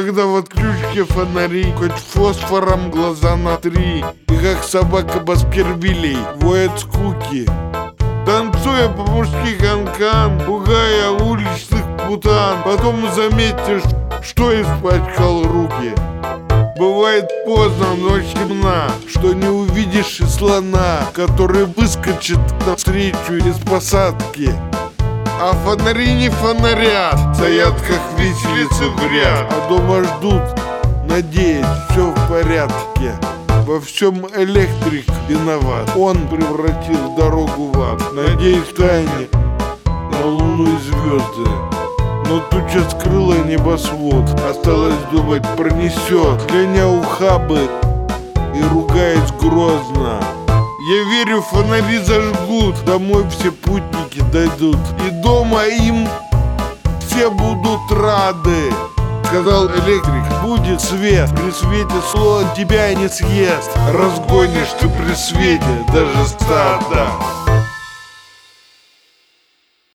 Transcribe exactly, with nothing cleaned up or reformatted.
когда в отключке фонари, хоть фосфором глаза на три, и как собака Баскервилей воет скуки, танцуя по-мужски канкан, пугая уличных путан. Потом заметишь, что испачкал руки. Бывает поздно, ночь темна, что не увидишь и слона, который выскочит навстречу из посадки. А фонари не фонарят, стоят как виселицы в ряд, а дома ждут, надеясь, все в порядке. Во всем электрик виноват, он превратил дорогу в ад, надеясь втайне на луну и звезды. Но туча скрыла небосвод, осталось думать, пронесет, гоня ухабы и ругаясь грозно. Я верю, фонари зажгут, домой все путники дойдут, и дома им все будут рады. Сказал электрик, будет свет, при свете слон тебя не съест, разгонишь ты при свете даже стадо.